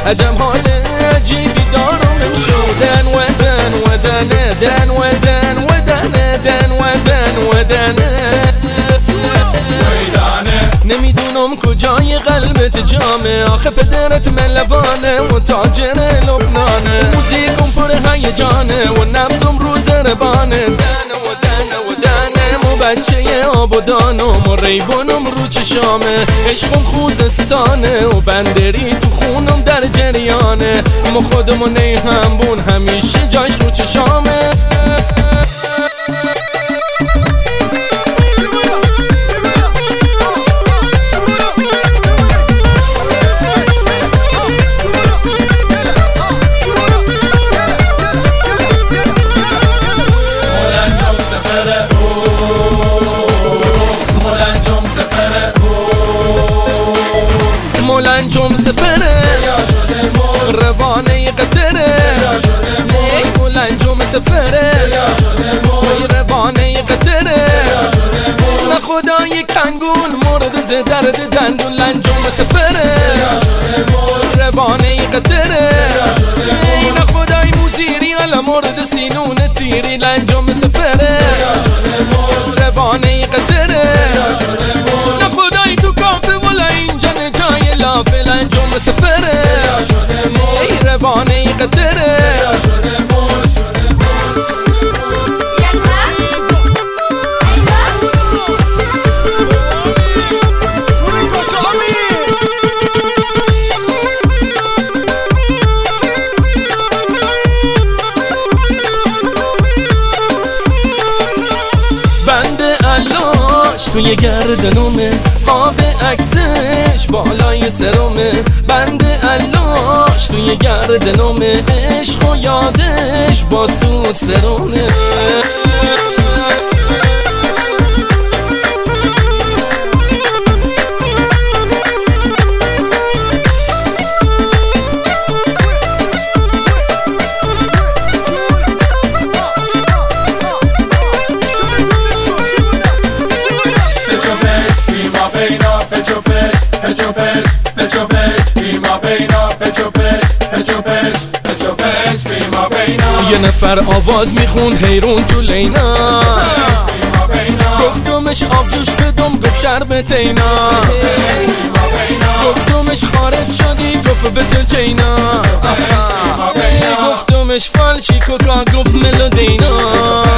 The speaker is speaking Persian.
عجب حال عجیبی دارم امشو دن ودن ودنه دن ودن ودنه دن ودن ودنه نمیدونم کجای قلبت جامه آخه پدرت ملوانه و تاجر لبنانه موزیکم پر هیجانه و نبضم رو زربانه دنه و دنه و دنه مو بچه آبادانم و ریبانم رو چشامه عشقم خوزستانه و بندری تو خونم در جریانه اما خودمو نیهمبون همیشه جاش رو چشامه مولنجم سفره روانه قطره مولنجم سفره روانه قطره نخدای کنگون مورد ز درد دندون لنجم سفره روانه قطره نخدای موزیری علا مورد سینون تیری لنجم سفره روانه قطره نخدای تو کافه ولا اینجا جای لافه لنجم سفره ای روانه قطره توی گردنومه آب عکسش بالای سرومه بند علاش توی گردنومه عشق و یادش باز تو سرومه یه نفر آواز میخون حیرون تو لینا گفتمش آب جوش بدم گفت شربت اینا گفتمش خارج شدی گفت بده چینا گفتمش فالشی کوکا گفت ملودینا